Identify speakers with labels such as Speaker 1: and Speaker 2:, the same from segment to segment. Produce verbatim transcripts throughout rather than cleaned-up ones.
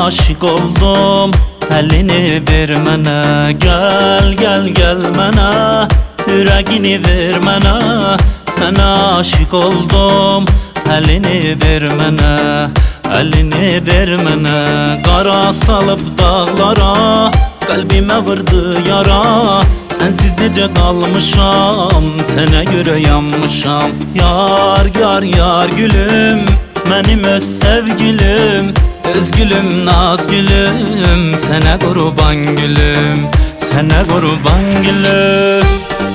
Speaker 1: aşık oldum, elini ver mənə. Gel gel gel mənə, yüreğini ver mənə. Sana aşık oldum, elini ver mənə. Elini ver mənə. Qara salıb dağlara, kalbime vurdu yara. Sensiz necə qalmışam, sənə görə yanmışam. Yar yar yar gülüm, mənim öz sevgilim, öz gülüm naz gülüm, sənə qurban gülüm, sənə qurban gülüm.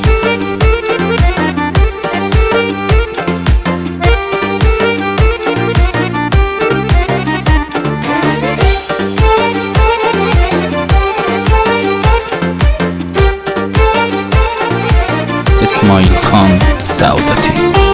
Speaker 2: İsmail Xan Səudəti.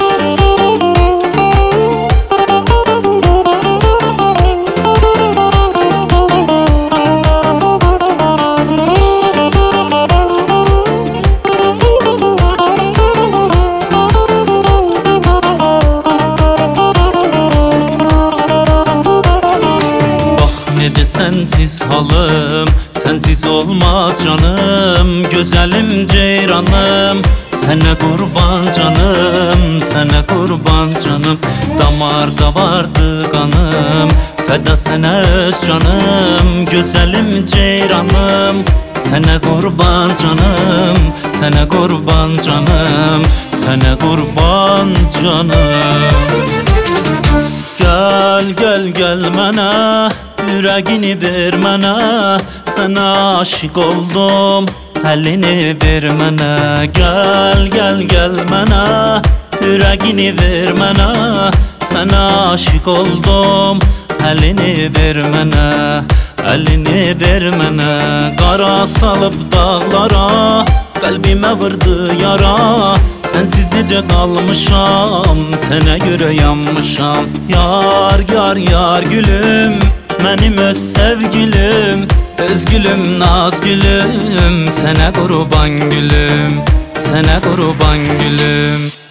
Speaker 1: Necə sensiz halım, sensiz olmaz canım. Gözəlim ceyranım, sənə qurban canım, sənə qurban canım. Damarda vardı qanım, fəda sənə öz canım. Gözəlim ceyranım, sənə qurban canım, sənə qurban canım, sənə qurban canım. Gel gel gel mənə, yüreğini ver mənə. Sana aşık oldum, elini ver mənə. Gel gel gel mənə, yüreğini ver mənə. Sana aşık oldum, elini ver mənə. Elini ver mənə. Qara salıb dağlara, kalbime vurdu yara. Sensiz necə qalmışam, sənə görə yanmışam. Yar yar yar gülüm, mənim öz sevgilim, öz gülüm naz gülüm, sənə qurban gülüm, sənə qurban gülüm.